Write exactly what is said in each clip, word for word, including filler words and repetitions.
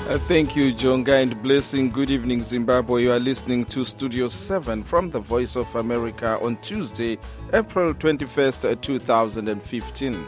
Uh, thank you, Jonga, and blessing. Good evening, Zimbabwe. You are listening to Studio seven from the Voice of America on Tuesday, April twenty-first, two thousand fifteen.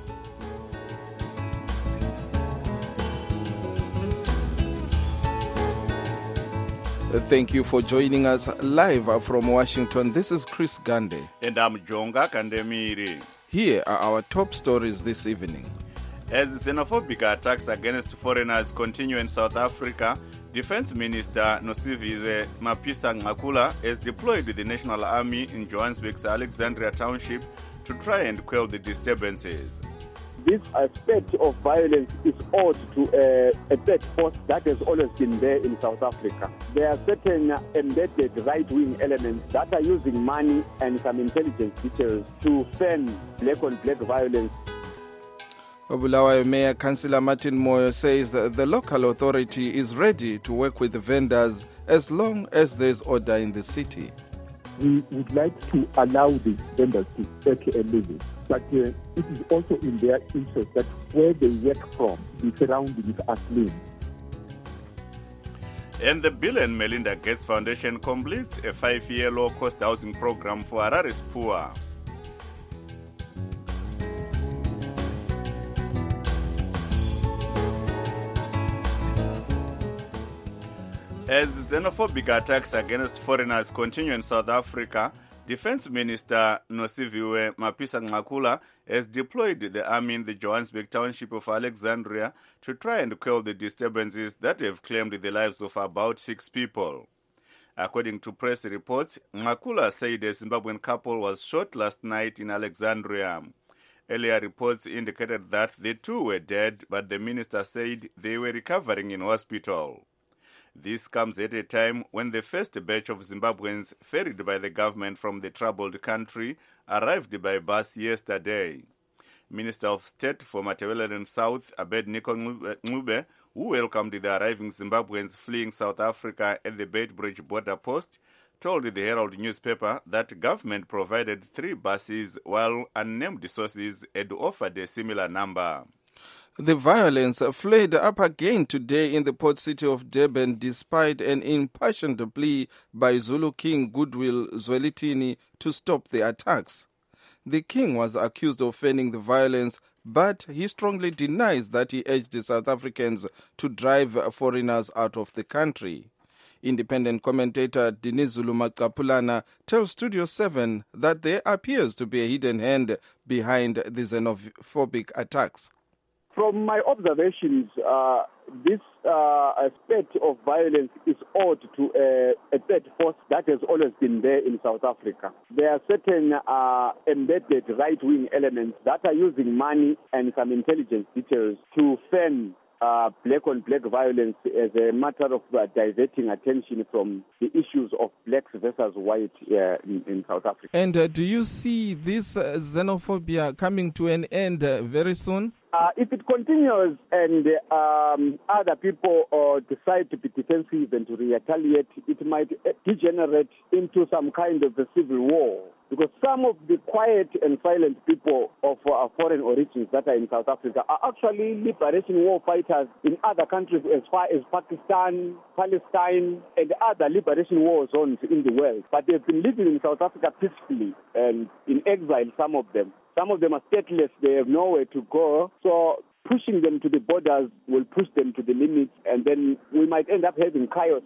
Thank you for joining us live from Washington. This is Chris Gande. And I'm Jonga Kandemiri. Here are our top stories this evening. As xenophobic attacks against foreigners continue in South Africa, Defense Minister Nosiviwe Mapisa-Nqakula has deployed the National Army in Johannesburg's Alexandria Township to try and quell the disturbances. This aspect of violence is owed to uh, a third force that has always been there in South Africa. There are certain embedded right-wing elements that are using money and some intelligence details to fan black-on-black violence. Bulawayo Mayor Councillor Martin Moyo says that the local authority is ready to work with the vendors as long as there is order in the city. We would like to allow the vendors to take a living, but uh, it is also in their interest that where they work from, the surroundings are clean. And the Bill and Melinda Gates Foundation completes a five-year low-cost housing program for Harare's poor. As xenophobic attacks against foreigners continue in South Africa, Defense Minister Nosiviwe Mapisa-Nqakula has deployed the army in the Johannesburg township of Alexandria to try and quell the disturbances that have claimed the lives of about six people. According to press reports, Nqakula said a Zimbabwean couple was shot last night in Alexandria. Earlier reports indicated that the two were dead, but the minister said they were recovering in hospital. This comes at a time when the first batch of Zimbabweans ferried by the government from the troubled country arrived by bus yesterday. Minister of State for Matabeleland South, Abednego Ncube, who welcomed the arriving Zimbabweans fleeing South Africa at the Beitbridge border post, told the Herald newspaper that government provided three buses while unnamed sources had offered a similar number. The violence flared up again today in the port city of Durban despite an impassioned plea by Zulu King Goodwill Zwelithini to stop the attacks. The king was accused of fanning the violence, but he strongly denies that he urged the South Africans to drive foreigners out of the country. Independent commentator Dinizulu Maqapulana tells Studio seven that there appears to be a hidden hand behind the xenophobic attacks. From my observations, uh, this uh, aspect of violence is owed to a, a third force that has always been there in South Africa. There are certain uh, embedded right-wing elements that are using money and some intelligence details to fan uh, black-on-black violence as a matter of uh, diverting attention from the issues of blacks versus white uh, in, in South Africa. And uh, do you see this uh, xenophobia coming to an end uh, very soon? Uh, if it continues and um, other people uh, decide to be defensive and to retaliate, it might degenerate into some kind of a civil war. Because some of the quiet and silent people of uh, foreign origins that are in South Africa are actually liberation war fighters in other countries as far as Pakistan, Palestine, and other liberation war zones in the world. But they've been living in South Africa peacefully and in exile, some of them. Some of them are stateless, they have nowhere to go. So pushing them to the borders will push them to the limits, and then we might end up having chaos.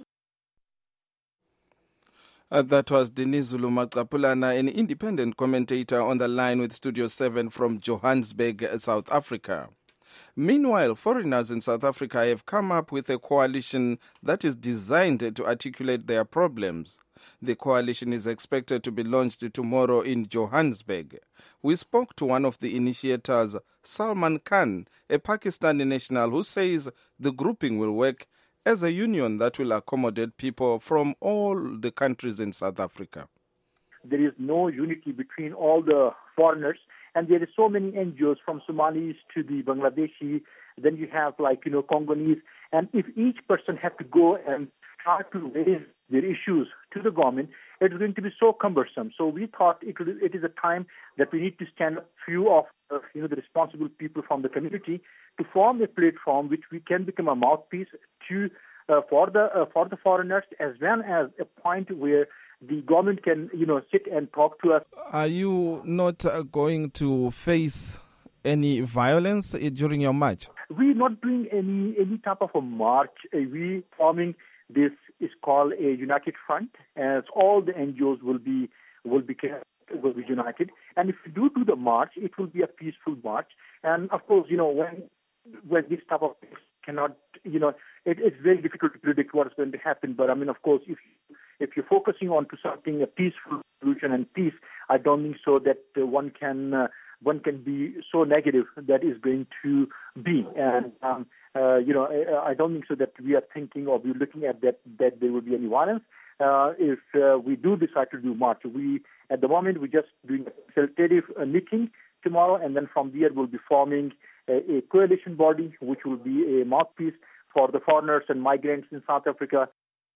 Uh, that was Dinizulu Maqapulana, an independent commentator on the line with Studio seven from Johannesburg, South Africa. Meanwhile, foreigners in South Africa have come up with a coalition that is designed to articulate their problems. The coalition is expected to be launched tomorrow in Johannesburg. We spoke to one of the initiators, Salman Khan, a Pakistani national who says the grouping will work as a union that will accommodate people from all the countries in South Africa. There is no unity between all the foreigners, and there is so many N G Os from Somalis to the Bangladeshi, then you have like, you know, Congolese, and if each person had to go and try to raise their issues to the government, it's going to be so cumbersome. So we thought it, would, it is a time that we need to stand up few of uh, you know the responsible people from the community to form a platform which we can become a mouthpiece to uh, for the uh, for the foreigners, as well as a point where the government can you know sit and talk to us. Are you not uh, going to face any violence uh, during your march? We're not doing any any type of a march. Uh, we forming this is called a united front, as all the N G Os will be will be will be united. And if we do do the march, it will be a peaceful march. And of course, you know when when this type of things cannot, you know, it, it's very difficult to predict what's going to happen. But I mean, of course, if if you're focusing on to something a peaceful solution and peace, I don't think so that uh, one can. Uh, one can be so negative that is going to be. And, um, uh, you know, I, I don't think so that we are thinking or we're looking at that, that there will be any violence. Uh, if uh, we do decide to do march, we, at the moment, we're just doing a consultative uh, meeting tomorrow, and then from there we'll be forming a, a coalition body, which will be a mouthpiece for the foreigners and migrants in South Africa.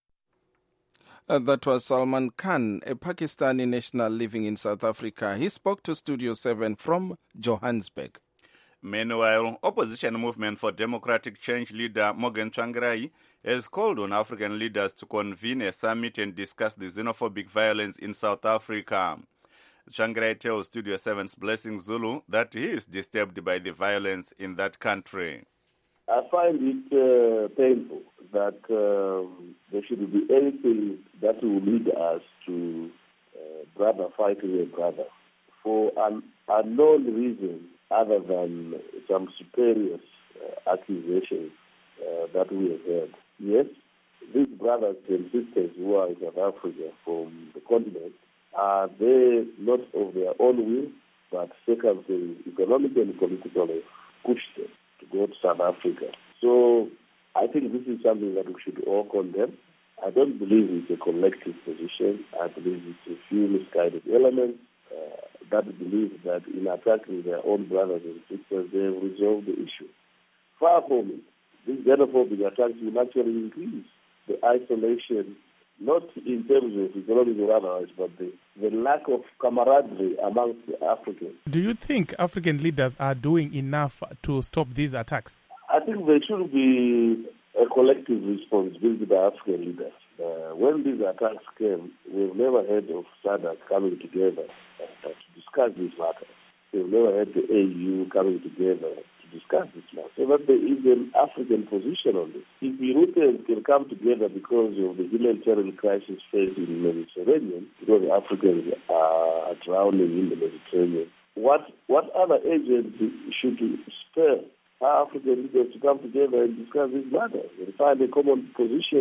Uh, that was Salman Khan, a Pakistani national living in South Africa. He spoke to Studio seven from Johannesburg. Meanwhile, opposition movement for democratic change leader Morgan Tsvangirai has called on African leaders to convene a summit and discuss the xenophobic violence in South Africa. Tsvangirai tells Studio seven's Blessing Zulu that he is disturbed by the violence in that country. I find it uh, painful that um, there should be anything that will lead us to uh, brother fighting a brother for an unknown reason other than some spurious uh, accusations uh, that we have heard. Yes, these brothers and sisters who are in South Africa from the continent, are they not of their own will, but circumstances, economic and political, have pushed them to go to South Africa. So I think this is something that we should all condemn. I don't believe it's a collective position. I believe it's a few misguided elements uh, that believe that in attacking their own brothers and sisters, they have resolved the issue. Far from it. These xenophobic attacks will actually increase the isolation, not in terms of economic or otherwise, but the, the lack of camaraderie amongst the Africans. Do you think African leaders are doing enough to stop these attacks? I think there should be a collective responsibility by African leaders. Uh, when these attacks came, we've never heard of SADC coming together uh, to discuss these matters. We've never heard the A U coming together to discuss this matter. So that there is an African position on this. If Europeans can come together because of the humanitarian crisis faced in the Mediterranean, because Africans are drowning in the Mediterranean, what what other agency should spur African leaders to come together and discuss these matters and find a common position?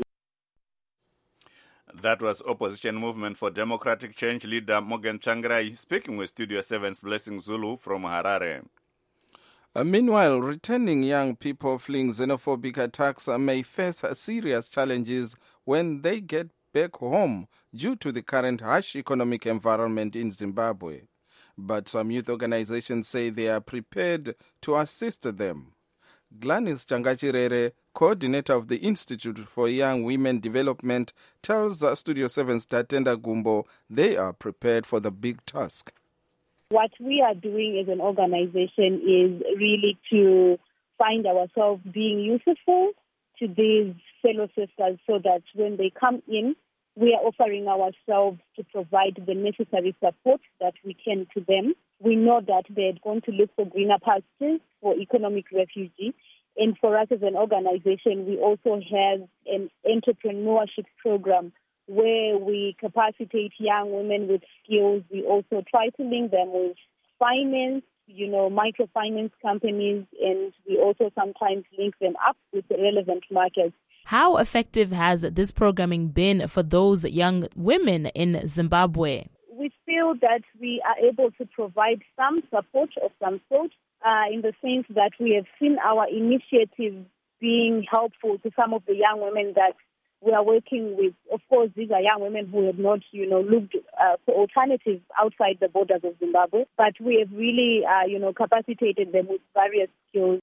That was Opposition Movement for Democratic Change leader Morgan Tsvangirai speaking with Studio seven's Blessing Zulu from Harare. Uh, meanwhile, returning young people fleeing xenophobic attacks uh, may face uh, serious challenges when they get back home due to the current harsh economic environment in Zimbabwe. But some youth organizations say they are prepared to assist them. Gladys Changachirere, coordinator of the Institute for Young Women Development, tells uh, Studio seven's Tatenda Gumbo they are prepared for the big task. What we are doing as an organization is really to find ourselves being useful to these fellow sisters so that when they come in, we are offering ourselves to provide the necessary support that we can to them. We know that they're going to look for greener pastures for economic refugees. And for us as an organization, we also have an entrepreneurship program where we capacitate young women with skills. We also try to link them with finance, you know, microfinance companies, and we also sometimes link them up with the relevant markets. How effective has this programming been for those young women in Zimbabwe? We feel that we are able to provide some support of some sort uh, in the sense that we have seen our initiatives being helpful to some of the young women that we are working with. Of course, these are young women who have not, you know, looked uh, for alternatives outside the borders of Zimbabwe, but we have really, uh, you know, capacitated them with various skills.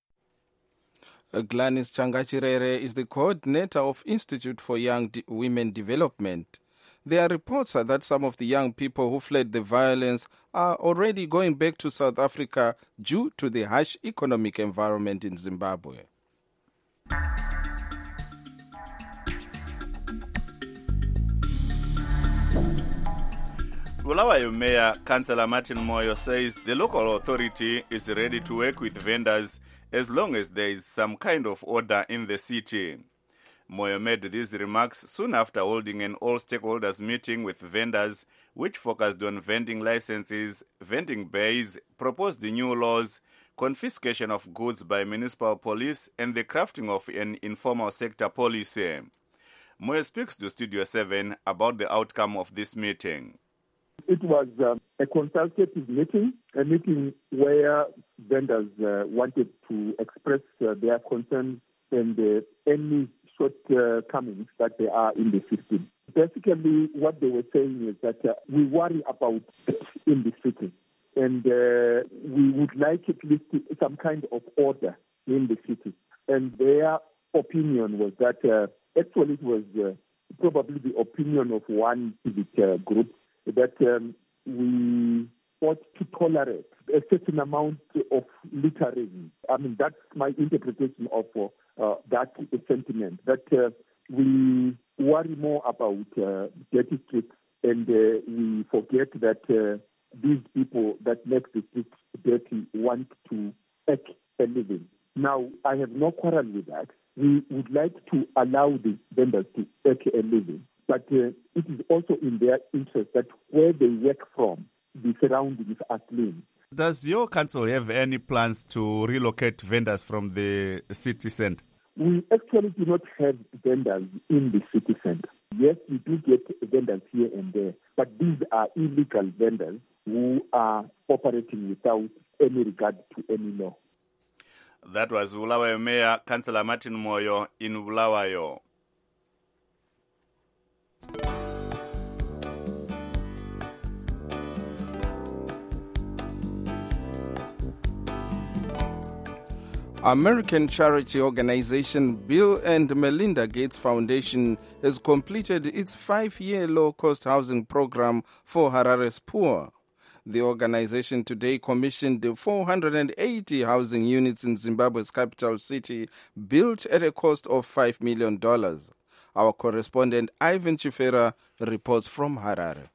Gladys Changachirere is the coordinator of Institute for Young De- Women Development. There are reports that some of the young people who fled the violence are already going back to South Africa due to the harsh economic environment in Zimbabwe. Bulawayo Mayor Councillor Martin Moyo says the local authority is ready to work with vendors as long as there is some kind of order in the city. Moyo made these remarks soon after holding an all-stakeholders meeting with vendors which focused on vending licenses, vending bays, proposed new laws, confiscation of goods by municipal police, and the crafting of an informal sector policy. Moyo speaks to Studio seven about the outcome of this meeting. It was uh, a consultative meeting, a meeting where vendors uh, wanted to express uh, their concerns and uh, any shortcomings uh, that there are in the system. Basically, what they were saying is that uh, we worry about it in the city, and uh, we would like at least some kind of order in the city. And their opinion was that uh, actually it was uh, probably the opinion of one civic uh, group that um, we ought to tolerate a certain amount of littering. I mean, that's my interpretation of uh, that sentiment, that uh, we worry more about uh, dirty streets and uh, we forget that uh, these people that make the streets dirty want to make a living. Now, I have no quarrel with that. We would like to allow the vendors to make a living. But uh, it is also in their interest that where they work from, the surroundings are clean. Does your council have any plans to relocate vendors from the city centre? We actually do not have vendors in the city centre. Yes, we do get vendors here and there, but these are illegal vendors who are operating without any regard to any law. That was Bulawayo Mayor Councillor Martin Moyo in Bulawayo. American charity organization Bill and Melinda Gates Foundation has completed its five-year low-cost housing program for Harare's poor. The organization today commissioned four hundred eighty housing units in Zimbabwe's capital city, built at a cost of five million dollars. Our correspondent Ivan Chifera reports from Harare.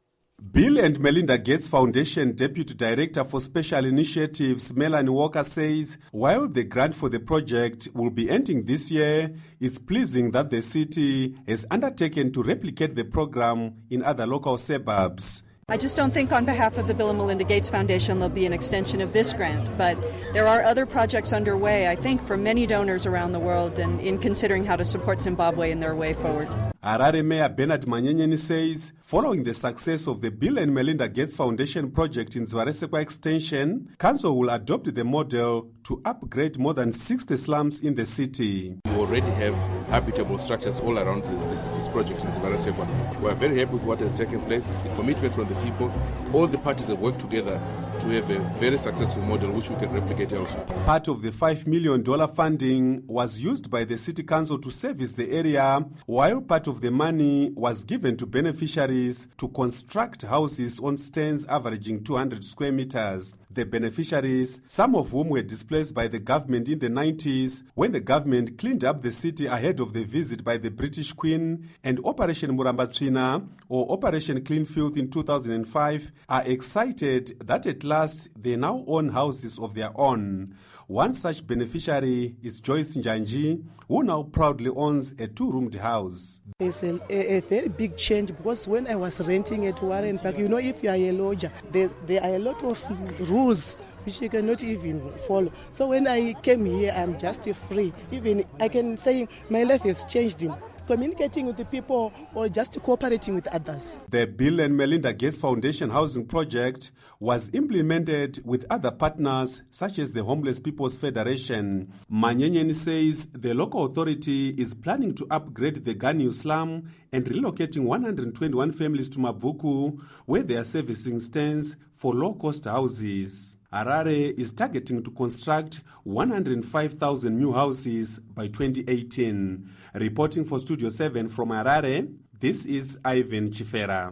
Bill and Melinda Gates Foundation Deputy Director for Special Initiatives Melanie Walker says while the grant for the project will be ending this year, it's pleasing that the city has undertaken to replicate the program in other local suburbs. I just don't think on behalf of the Bill and Melinda Gates Foundation there'll be an extension of this grant, but there are other projects underway, I think, from many donors around the world and in considering how to support Zimbabwe in their way forward. Harare Mayor Bernard Manyenyeni says, following the success of the Bill and Melinda Gates Foundation project in Zwaresekwa Extension, Council will adopt the model to upgrade more than sixty slums in the city. We already have habitable structures all around this, this project in Zwaresekwa. We are very happy with what has taken place, the commitment from the people. All the parties have worked together to have a very successful model which we can replicate elsewhere. Part of the five million dollars funding was used by the City Council to service the area, while part of the money was given to beneficiaries to construct houses on stands averaging two hundred square meters. The beneficiaries, some of whom were displaced by the government in the nineties, when the government cleaned up the city ahead of the visit by the British Queen, and Operation Murambatsvina or Operation Clean Filth in two thousand five, are excited that at last they now own houses of their own. One such beneficiary is Joyce Njanji, who now proudly owns a two-roomed house. It's a, a, a very big change because when I was renting at Warren Park, you know, if you are a lodger, there, there are a lot of rules which you cannot even follow. So when I came here, I'm just free. Even I can say my life has changed. Communicating with the people or just cooperating with others. The Bill and Melinda Gates Foundation housing project was implemented with other partners such as the Homeless People's Federation. Manyenyeni says the local authority is planning to upgrade the Ganyu slum and relocating one hundred twenty-one families to Mavuku, where they are servicing stands for low-cost houses. Harare is targeting to construct one hundred five thousand new houses by twenty eighteen. Reporting for Studio seven from Harare, This is Ivan Chifera.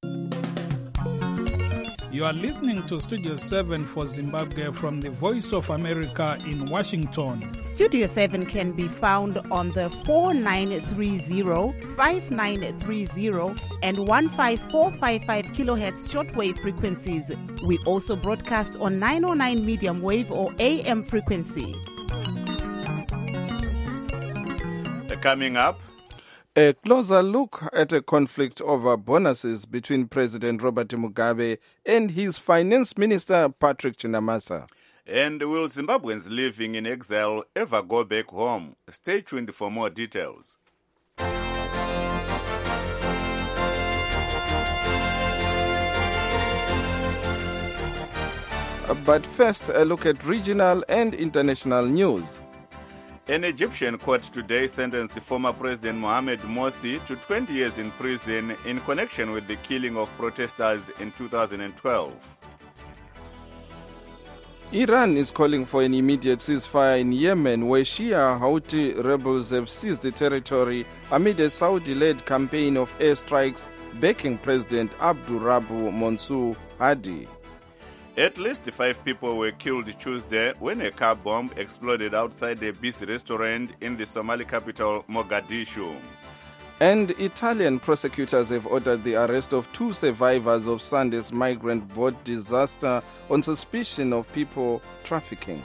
You are listening to Studio seven for Zimbabwe from the Voice of America in Washington. Studio seven can be found on the four nine three zero, five nine three zero and one five four five five kilohertz shortwave frequencies. We also broadcast on nine oh nine medium wave or A M frequency. Coming up, a closer look at a conflict over bonuses between President Robert Mugabe and his finance minister Patrick Chinamasa. And will Zimbabweans living in exile ever go back home? Stay tuned for more details. But first, a look at regional and international news. An Egyptian court today sentenced former President Mohamed Morsi to twenty years in prison in connection with the killing of protesters in two thousand twelve. Iran is calling for an immediate ceasefire in Yemen, where Shia Houthi rebels have seized the territory amid a Saudi-led campaign of airstrikes backing President Abdurabu Mansour Hadi. At least five people were killed Tuesday when a car bomb exploded outside a busy restaurant in the Somali capital, Mogadishu. And Italian prosecutors have ordered the arrest of two survivors of Sunday's migrant boat disaster on suspicion of people trafficking.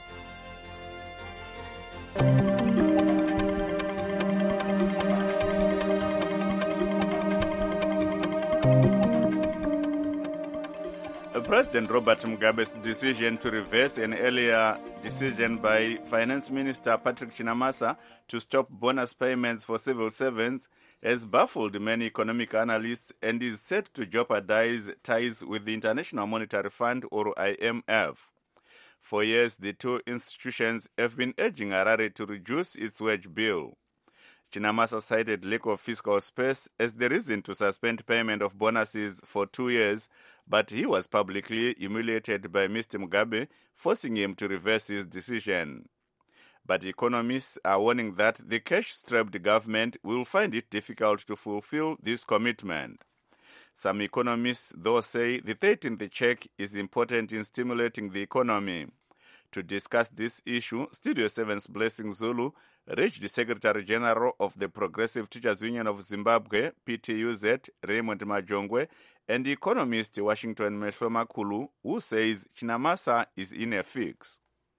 President Robert Mugabe's decision to reverse an earlier decision by Finance Minister Patrick Chinamasa to stop bonus payments for civil servants has baffled many economic analysts and is set to jeopardize ties with the International Monetary Fund, or I M F. For years, the two institutions have been urging Harare to reduce its wage bill. Chinamasa cited lack of fiscal space as the reason to suspend payment of bonuses for two years, but he was publicly humiliated by Mister Mugabe, forcing him to reverse his decision. But economists are warning that the cash-strapped government will find it difficult to fulfill this commitment. Some economists, though, say the thirteenth check is important in stimulating the economy. To discuss this issue, Studio seven's Blessing Zulu reached the Secretary General of the Progressive Teachers Union of Zimbabwe, P T U Z, Raymond Majongwe, and the economist Washington Mehlomakulu, who says Chinamasa is in a fix.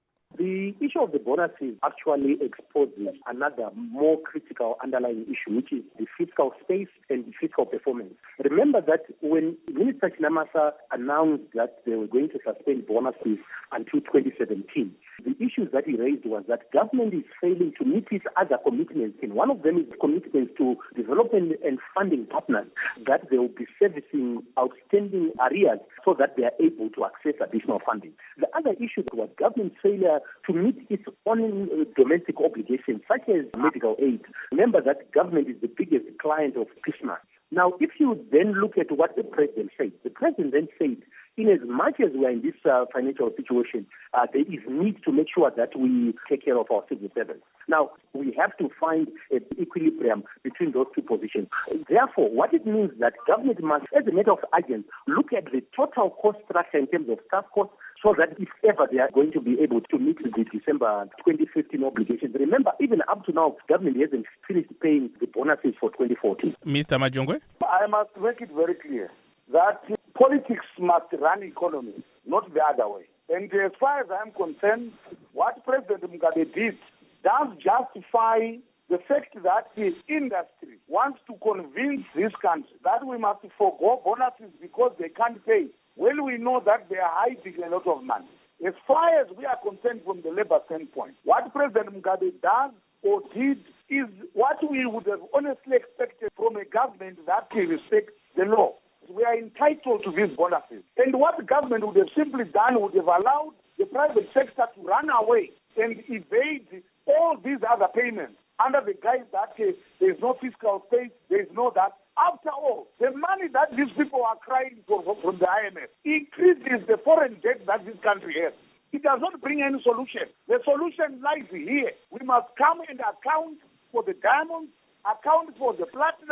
The issue of the bonuses actually exposes another more critical underlying issue, which is the fiscal space and the fiscal performance. Remember that when Minister Chinamasa announced that they were going to suspend bonuses until twenty seventeen, the issues that he raised was that government is failing to meet its other commitments, and one of them is commitments to development and funding partners that they will be servicing outstanding arrears so that they are able to access additional funding. The other issue was government's failure to meet its own domestic obligations, such as medical aid. Remember that government is the biggest client of Krishna. Now, if you then look at what the president said, the president then said, in as much as we are in this uh, financial situation, uh, there is need to make sure that we take care of our civil servants. Now, we have to find an equilibrium between those two positions. Therefore, what it means that government must, as a matter of urgency, look at the total cost structure in terms of staff costs, so that if ever they are going to be able to meet the December twenty fifteen obligations. Remember, even up to now, government hasn't finished paying the bonuses for twenty fourteen. Mister Majongwe? I must make it very clear that politics must run economy, not the other way. And as far as I'm concerned, what President Mugabe did does justify the fact that the industry wants to convince this country that we must forgo bonuses because they can't pay. Well, we know that they are hiding a lot of money. As far as we are concerned from the labor standpoint, what President Mugabe does or did is what we would have honestly expected from a government that respects the law. We are entitled to these bonuses. And what the government would have simply done would have allowed the private sector to run away and evade all these other payments under the guise that uh, there is no fiscal space, there is no that. After all, the money that these people are crying for from the I M F increases the foreign debt that this country has. It does not bring any solution. The solution lies here. We must come and account for the diamonds, account for the platinum,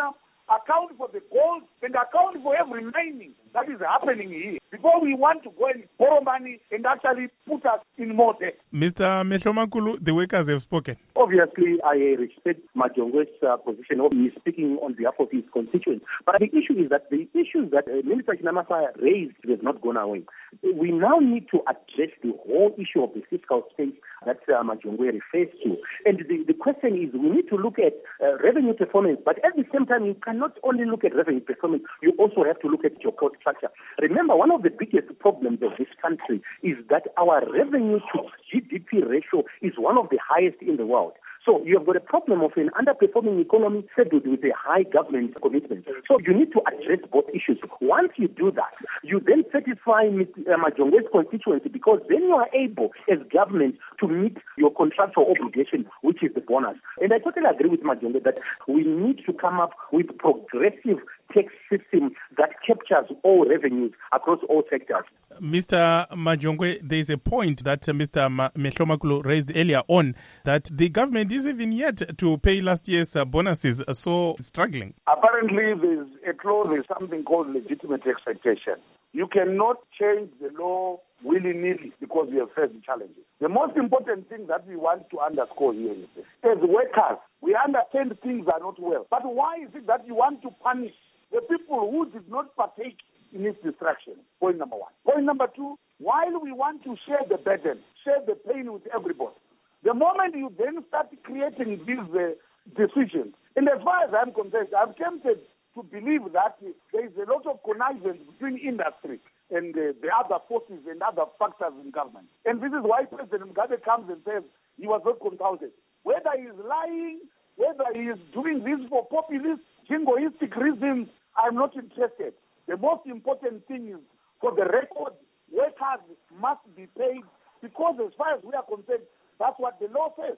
account for the gold, and account for every mining that is happening here before we want to go and borrow money and actually put us in more debt. Mister Mehlomakulu, the workers have spoken. Obviously, I respect Majongwe's uh, position. He is speaking on behalf of his constituents. But the issue is that the issues that uh, Minister Chinamasa raised have not gone away. We now need to address the whole issue of the fiscal space that uh, Majongwe refers to. And the, the question is, we need to look at uh, revenue performance, but at the same time, you cannot only look at revenue performance, you also have to look at your cost structure. Remember, one of the biggest problems of this country is that our revenue to G D P ratio is one of the highest in the world. So you have got a problem of an underperforming economy saddled with a high government commitment. So you need to address both issues. Once you do that, you then satisfy Majongwe's constituency, because then you are able as government to meet your contractual obligation, which is the bonus. And I totally agree with Majongwe that we need to come up with progressive tax system that captures all revenues across all sectors. Mister Majongwe, there is a point that uh, Mister Ma- Mehlomakulu raised earlier on, that the government is even yet to pay last year's uh, bonuses, uh, so struggling. Apparently, there's a clause, there's something called legitimate expectation. You cannot change the law willy-nilly because we have faced challenges. The most important thing that we want to underscore here is this. As workers, we understand things are not well. But why is it that you want to punish the people who did not partake in its destruction? Point number one. Point number two, while we want to share the burden, share the pain with everybody, the moment you then start creating these uh, decisions, and as far as I'm concerned, I'm tempted to believe that uh, there is a lot of connivance between industry and uh, the other forces and other factors in government. And this is why President Mugabe comes and says he was not consulted. Whether he is lying, whether he is doing this for populist, jingoistic reasons, I'm not interested. The most important thing is, for the record, workers must be paid, because as far as we are concerned, that's what the law says.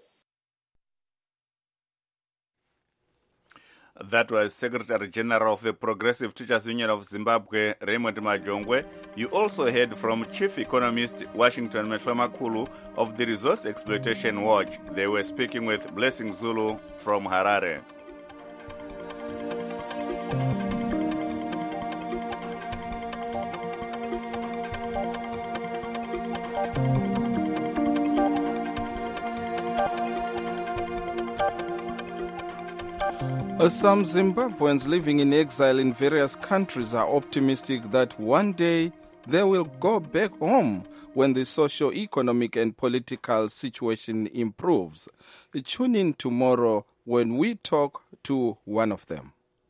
That was Secretary General of the Progressive Teachers Union of Zimbabwe, Raymond Majongwe. You also heard from Chief Economist Washington Mehlomakulu of the Resource Exploitation Watch. They were speaking with Blessing Zulu from Harare. Some Zimbabweans living in exile in various countries are optimistic that one day they will go back home when the socio-economic and political situation improves. Tune in tomorrow when we talk to one of them.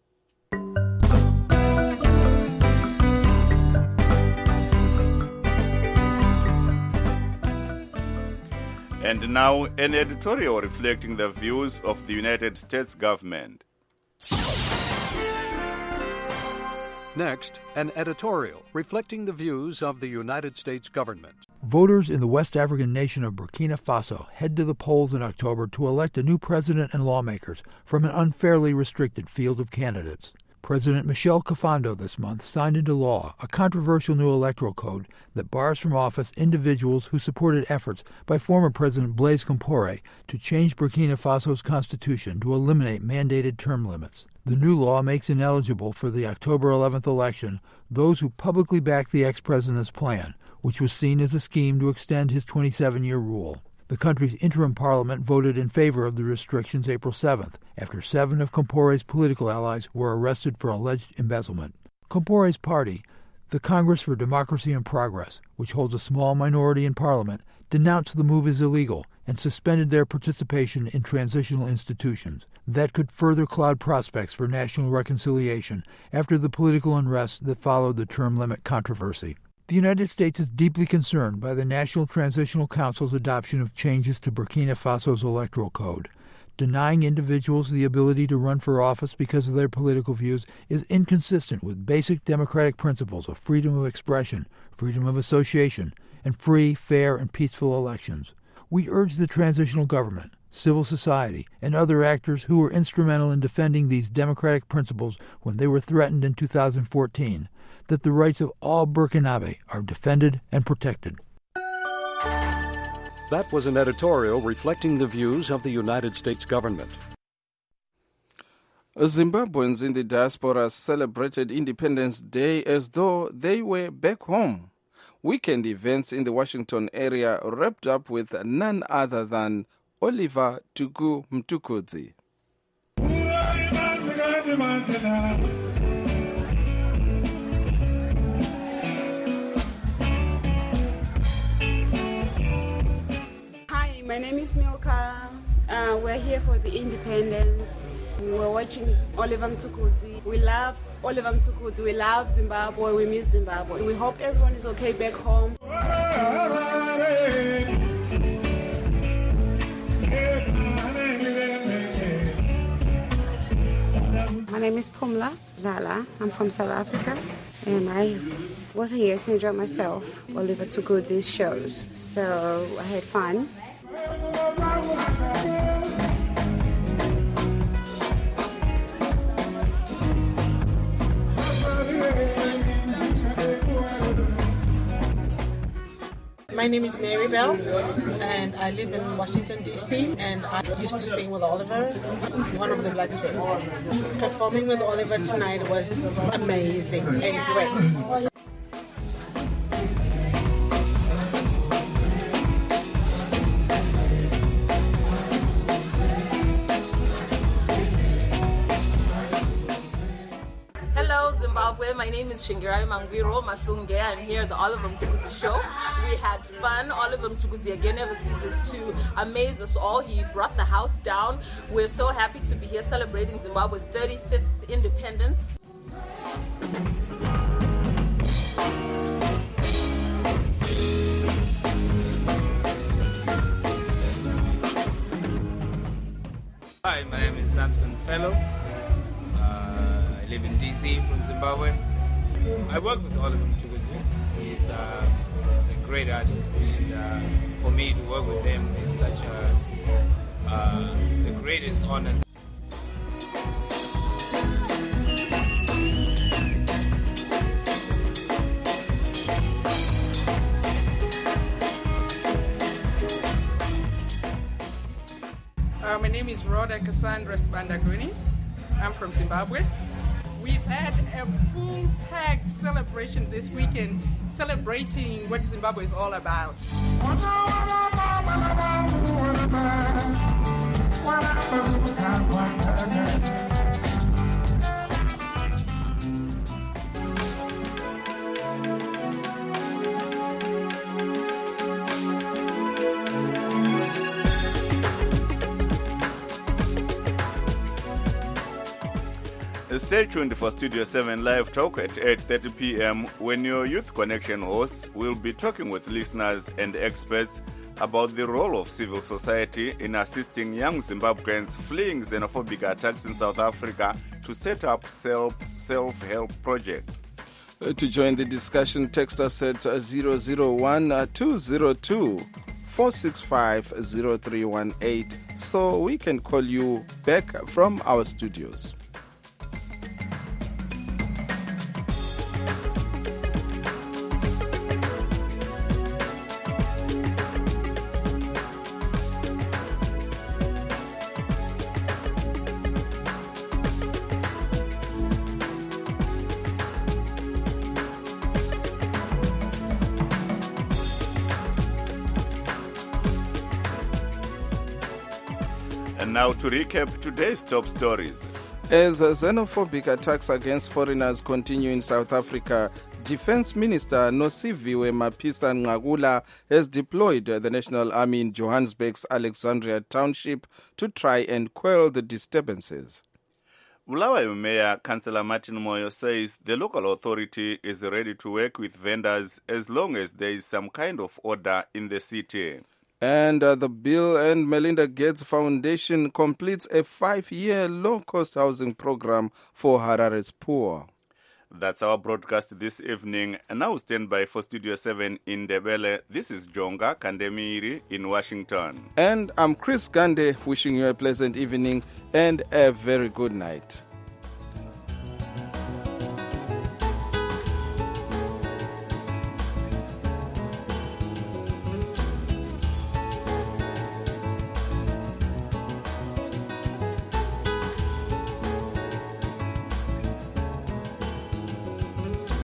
And now, an editorial reflecting the views of the United States government. Next, an editorial reflecting the views of the United States government. Voters in the West African nation of Burkina Faso head to the polls in October to elect a new president and lawmakers from an unfairly restricted field of candidates. President Michel Kafando this month signed into law a controversial new electoral code that bars from office individuals who supported efforts by former President Blaise Compaoré to change Burkina Faso's constitution to eliminate mandated term limits. The new law makes ineligible for the October eleventh election those who publicly backed the ex-president's plan, which was seen as a scheme to extend his twenty-seven-year rule. The country's interim parliament voted in favor of the restrictions April seventh, after seven of Compaoré's political allies were arrested for alleged embezzlement. Compaoré's party, the Congress for Democracy and Progress, which holds a small minority in parliament, denounced the move as illegal and suspended their participation in transitional institutions. That could further cloud prospects for national reconciliation after the political unrest that followed the term limit controversy. The United States is deeply concerned by the National Transitional Council's adoption of changes to Burkina Faso's electoral code. Denying individuals the ability to run for office because of their political views is inconsistent with basic democratic principles of freedom of expression, freedom of association, and free, fair, and peaceful elections. We urge the transitional government, civil society, and other actors who were instrumental in defending these democratic principles when they were threatened in two thousand fourteen, that the rights of all Burkinabe are defended and protected. That was an editorial reflecting the views of the United States government. Zimbabweans in the diaspora celebrated Independence Day as though they were back home. Weekend events in the Washington area wrapped up with none other than Oliver Tugu Mtukudzi. Hi, my name is Milka. Uh, we're here for the independence. We're watching Oliver Mtukudzi. We love Oliver Mtukudzi. We love Zimbabwe. We miss Zimbabwe. We hope everyone is okay back home. My name is Pumla Zala. I'm from South Africa, and I was here to enjoy myself, Oliver Mtukudzi's shows. So I had fun. My name is Mary Bell, and I live in Washington, D C, and I used to sing with Oliver, one of the Black Swings. Performing with Oliver tonight was amazing and great. Zimbabwe. My name is Shingirai Mangwiro Mahlunge. I'm here at the Oliver Mtukudzi show. We had fun. Oliver Mtukudzi again never ceases to amaze us all. He brought the house down. We're so happy to be here celebrating Zimbabwe's thirty-fifth independence. Hi, my name is Samson Fellow. I live in D C from Zimbabwe. I work with Oliver Mtukudzi. He's, uh, he's a great artist, and uh, for me to work with him is such a uh, the greatest honor. Uh, my name is Rhoda Cassandra Spandaguni. I'm from Zimbabwe. We've had a full-packed celebration this weekend, celebrating what Zimbabwe is all about. Stay tuned for Studio seven Live Talk at eight thirty p.m. when your Youth Connection hosts will be talking with listeners and experts about the role of civil society in assisting young Zimbabweans fleeing xenophobic attacks in South Africa to set up self, self-help projects. Uh, to join the discussion, text us at zero zero one two zero two four six five zero three one eight so we can call you back from our studios. And now to recap today's top stories. As xenophobic attacks against foreigners continue in South Africa, Defense Minister Nosiviwe Mapisa-Nqakula has deployed the National Army in Johannesburg's Alexandria Township to try and quell the disturbances. Bulawayo Mayor Councillor Martin Moyo says the local authority is ready to work with vendors as long as there is some kind of order in the city. And uh, the Bill and Melinda Gates Foundation completes a five-year low-cost housing program for Harare's poor. That's our broadcast this evening. And now stand by for Studio seven in Ndebele. This is Jonga Kandemiri in Washington. And I'm Chris Gande, wishing you a pleasant evening and a very good night.